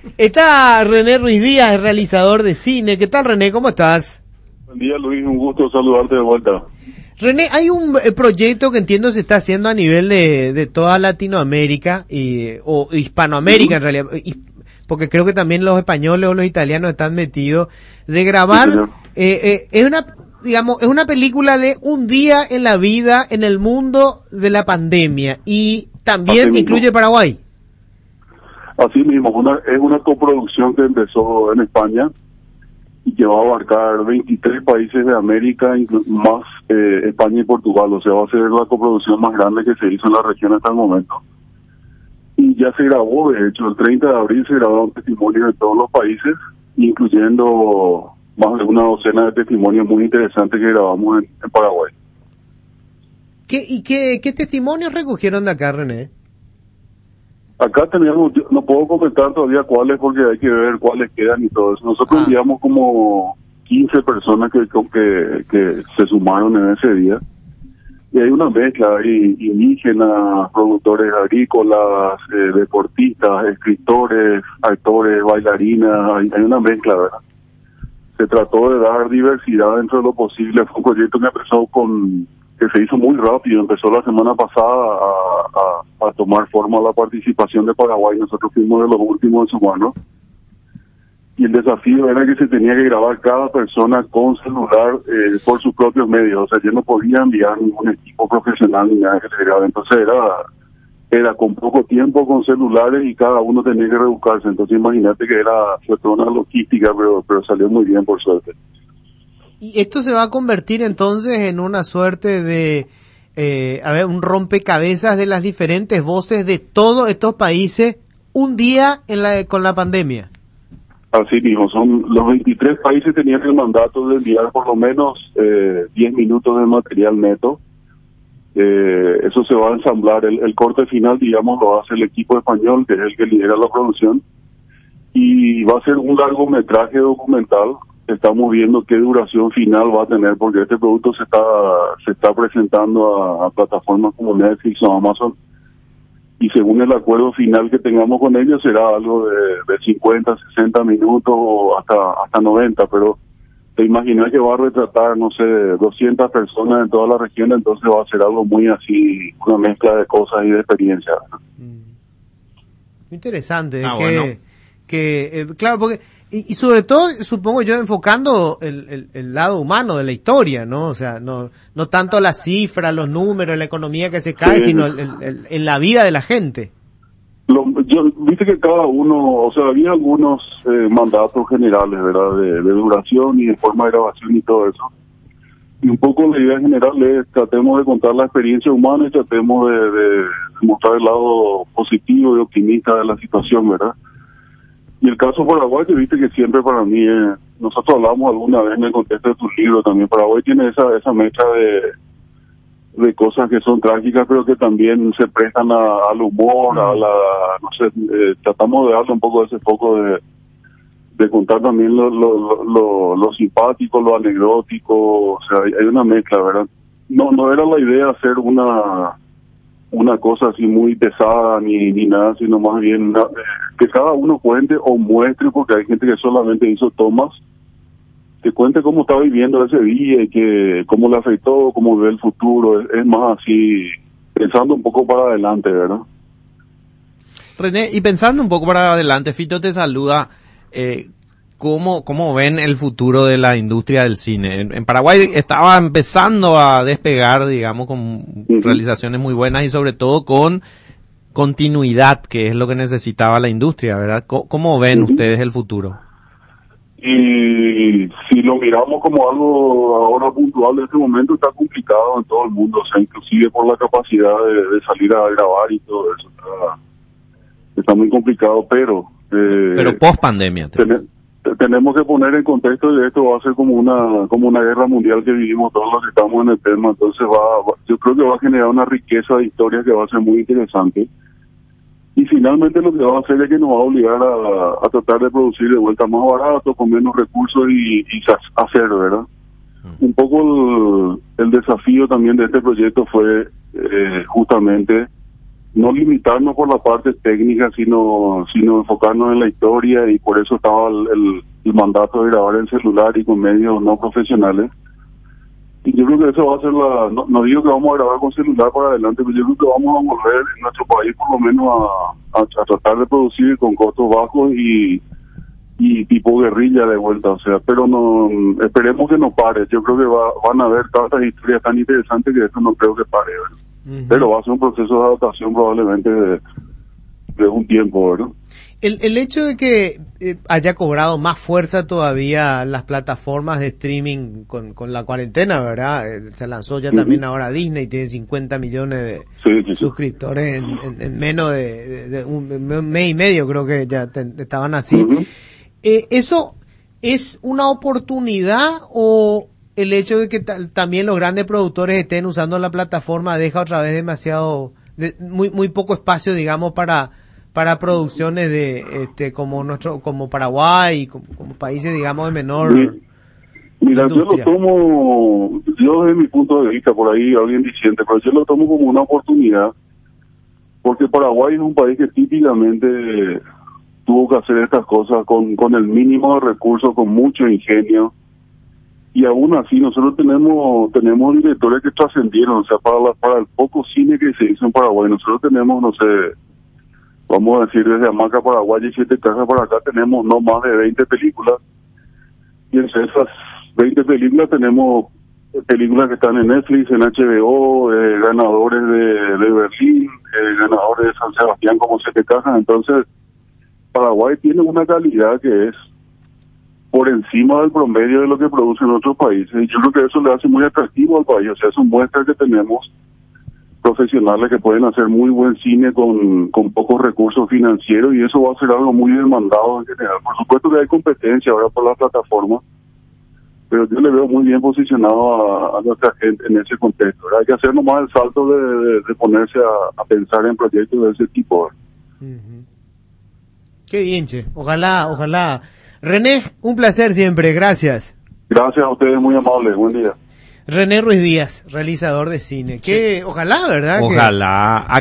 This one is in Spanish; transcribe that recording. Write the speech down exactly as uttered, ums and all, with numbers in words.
Está René Ruiz Díaz, el realizador de cine. ¿Qué tal, René? ¿Cómo estás? Buen día, Luis. Un gusto saludarte de vuelta. René, hay un eh, proyecto que entiendo se está haciendo a nivel de, de toda Latinoamérica y, o Hispanoamérica, uh-huh. en realidad, y, porque creo que también los españoles o los italianos están metidos, de grabar, sí, eh, eh, es una, digamos, es una película de un día en la vida en el mundo de la pandemia y también Así incluye mismo. Paraguay. Así mismo, una, es una coproducción que empezó en España y que va a abarcar veintitrés países de América, más eh, España y Portugal. O sea, va a ser la coproducción más grande que se hizo en la región hasta el momento. Y ya se grabó, de hecho, el treinta de abril se grabaron testimonios de todos los países, incluyendo más de una docena de testimonios muy interesantes que grabamos en, en Paraguay. ¿Qué, ¿Y qué, qué testimonios recogieron de acá, René? Acá teníamos, no puedo comentar todavía cuáles porque hay que ver cuáles quedan y todo eso. Nosotros Ah. enviamos como quince personas que, que que se sumaron en ese día. Y hay una mezcla, hay indígenas, productores agrícolas, eh, deportistas, escritores, actores, bailarinas, hay, hay una mezcla, ¿verdad? Se trató de dar diversidad dentro de lo posible. Fue un proyecto que empezó con... que se hizo muy rápido, empezó la semana pasada a, a, a tomar forma la participación de Paraguay. Nosotros fuimos de los últimos en sumarnos. Y el desafío era que se tenía que grabar cada persona con celular eh, por sus propios medios. O sea, yo no podía enviar ningún equipo profesional ni nada que se grabe. Entonces era, era con poco tiempo, con celulares y cada uno tenía que rebuscarse. Entonces imagínate que era, fue toda una logística, pero, pero salió muy bien por suerte. Y esto se va a convertir entonces en una suerte de, eh, a ver, un rompecabezas de las diferentes voces de todos estos países un día en la con la pandemia. Así mismo, son los veintitrés países tenían el mandato de enviar por lo menos eh, diez minutos de material neto. Eh, eso se va a ensamblar, el, el corte final, digamos, lo hace el equipo español, que es el que lidera la producción, y va a ser un largometraje documental. Estamos viendo qué duración final va a tener, porque este producto se está se está presentando a, a plataformas como Netflix o Amazon, y según el acuerdo final que tengamos con ellos será algo de, de cincuenta, sesenta minutos o hasta hasta noventa, pero te imaginas que va a retratar, no sé, doscientas personas en toda la región, entonces va a ser algo muy así, una mezcla de cosas y de experiencias. Mm. Interesante, ah, que, bueno. que eh, claro, porque Y, y sobre todo, supongo yo, enfocando el, el, el lado humano de la historia, ¿no? O sea, no no tanto las cifras, los números, la economía que se cae, sí, sino el, el, el, en la vida de la gente. Lo, yo, viste que cada uno, o sea, había algunos eh, mandatos generales, ¿verdad? De, de duración y de forma de grabación y todo eso. Y un poco la idea general es tratemos de contar la experiencia humana y tratemos de, de mostrar el lado positivo y optimista de la situación, ¿verdad? Y el caso paraguayo, viste que siempre para mí, eh, nosotros hablamos alguna vez en el contexto de tu libro también, Paraguay tiene esa esa mecha de de cosas que son trágicas, pero que también se prestan a, al humor, a la, no sé, eh, tratamos de darle un poco de ese foco de, de contar también lo, lo, lo, lo simpático, lo anecdótico, o sea, hay, hay una mezcla, ¿verdad? No no era la idea hacer una... una cosa así muy pesada ni ni nada, sino más bien eh, que cada uno cuente o muestre, porque hay gente que solamente hizo tomas, que cuente cómo está viviendo ese día y que cómo le afectó, cómo ve el futuro. Es, es más así, pensando un poco para adelante, ¿verdad? René, y pensando un poco para adelante, Fito te saluda. Eh, ¿Cómo, ¿Cómo ven el futuro de la industria del cine? En, en Paraguay estaba empezando a despegar, digamos, con uh-huh. realizaciones muy buenas y sobre todo con continuidad, que es lo que necesitaba la industria, ¿verdad? ¿Cómo, cómo ven uh-huh. ustedes el futuro? Y si lo miramos como algo ahora puntual de este momento, está complicado en todo el mundo, o sea, inclusive por la capacidad de, de salir a grabar y todo eso, está, está muy complicado, pero... Eh, pero post pandemia. Ten, tenemos que poner en contexto de esto va a ser como una como una guerra mundial que vivimos todos los que estamos en el tema, entonces va, va yo creo que va a generar una riqueza de historias que va a ser muy interesante, y finalmente lo que va a hacer es que nos va a obligar a, a tratar de producir de vuelta más barato, con menos recursos y, y hacer, ¿verdad? Uh-huh. Un poco el, el desafío también de este proyecto fue eh, justamente no limitarnos por la parte técnica, sino sino enfocarnos en la historia, y por eso estaba el, el, el mandato de grabar en celular y con medios no profesionales. Y yo creo que eso va a ser la... No, no digo que vamos a grabar con celular para adelante, pero yo creo que vamos a volver en nuestro país por lo menos a, a, a tratar de producir con costos bajos y y tipo guerrilla de vuelta, o sea, pero no esperemos que no pare. Yo creo que va, van a haber tantas historias tan interesantes que eso no creo que pare, ¿verdad? Uh-huh. Pero va a ser un proceso de adaptación probablemente de, de un tiempo, ¿verdad? El, el hecho de que eh, haya cobrado más fuerza todavía las plataformas de streaming con, con la cuarentena, ¿verdad? Eh, se lanzó ya uh-huh. también ahora Disney, tiene cincuenta millones de sí, sí, suscriptores sí. En, en, en menos de, de, de un, un mes y medio, creo que ya te, estaban así. Uh-huh. Eh, ¿Eso es una oportunidad o el hecho de que t- también los grandes productores estén usando la plataforma deja otra vez demasiado, de, muy muy poco espacio, digamos, para para producciones de este como nuestro como Paraguay, como, como países, digamos, de menor Mira, industria? Yo lo tomo, yo desde mi punto de vista, por ahí alguien diciendo, pero yo lo tomo como una oportunidad, porque Paraguay es un país que típicamente tuvo que hacer estas cosas con, con el mínimo de recursos, con mucho ingenio, y aún así nosotros tenemos tenemos directores que trascendieron, o sea, para la, para el poco cine que se hizo en Paraguay, nosotros tenemos, no sé, vamos a decir, desde Hamaca, Paraguay y Siete Cajas para acá, tenemos no más de veinte películas, y entre esas veinte películas tenemos películas que están en Netflix, en H B O, eh, ganadores de, de Berlín, eh, ganadores de San Sebastián como Siete Cajas, entonces Paraguay tiene una calidad que es por encima del promedio de lo que producen otros países, y yo creo que eso le hace muy atractivo al país, o sea, eso muestra que tenemos profesionales que pueden hacer muy buen cine con, con pocos recursos financieros, y eso va a ser algo muy demandado en general. Por supuesto que hay competencia ahora por las plataformas, pero yo le veo muy bien posicionado a, a nuestra gente en ese contexto, ¿verdad? Hay que hacer nomás el salto de, de, de ponerse a, a pensar en proyectos de ese tipo, ¿verdad? Uh-huh. Qué bien, che. Ojalá, ojalá. René, un placer siempre. Gracias. Gracias a ustedes, muy amables. Buen día. René Ruiz Díaz, realizador de cine. Que, sí. Ojalá, ¿verdad? Ojalá. Que...